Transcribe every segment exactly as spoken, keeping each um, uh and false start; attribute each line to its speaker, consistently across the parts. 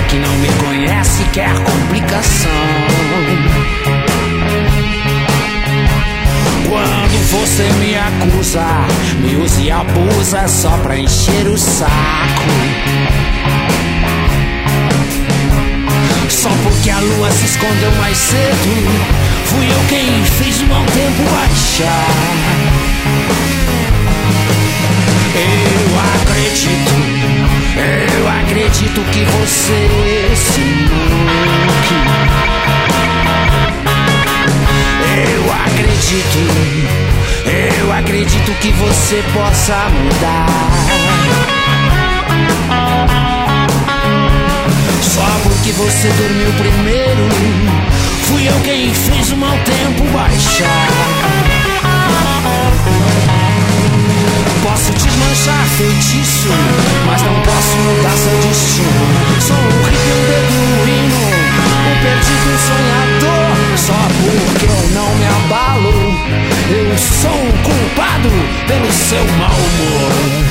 Speaker 1: que não me conhece quer complicação. Quando você me acusa, me usa e abusa só pra encher o saco. Só porque a lua se escondeu mais cedo, fui eu quem fez o mau tempo baixar. Eu acredito, eu acredito que você se manque. Eu acredito, eu acredito que você possa mudar. Só porque você dormiu primeiro, fui eu quem fez o mau tempo baixar. Posso desmanchar feitiço, mas não posso mudar seu destino. Sou um hippie, um beduíno, um perdido, um sonhador. Só porque eu não me abalo, eu sou um culpado pelo seu mau humor.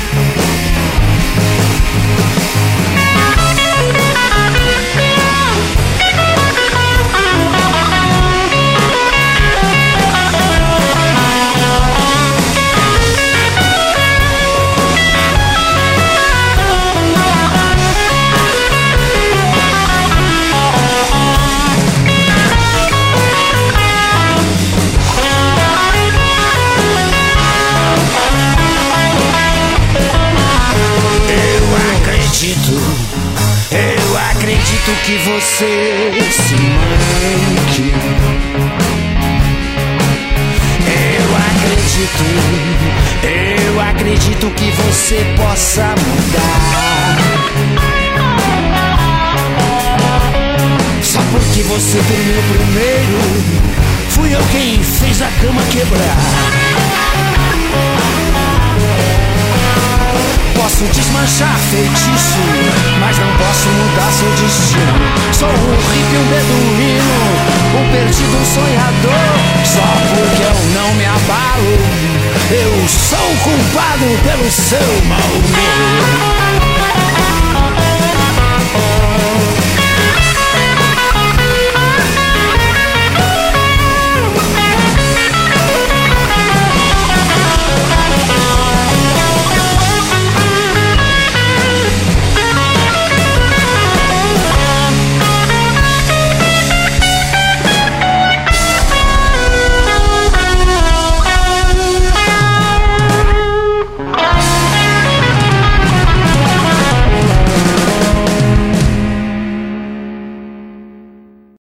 Speaker 1: Eu acredito que você se manque. Eu acredito, eu acredito que você possa mudar. Só porque você dormiu primeiro, fui eu quem fez a cama quebrar. Posso desmanchar feitiço, mas não posso mudar seu destino. Sou um hippie, um beduíno, um perdido, um sonhador. Só porque eu não me abalo, eu sou o culpado pelo seu mau humor.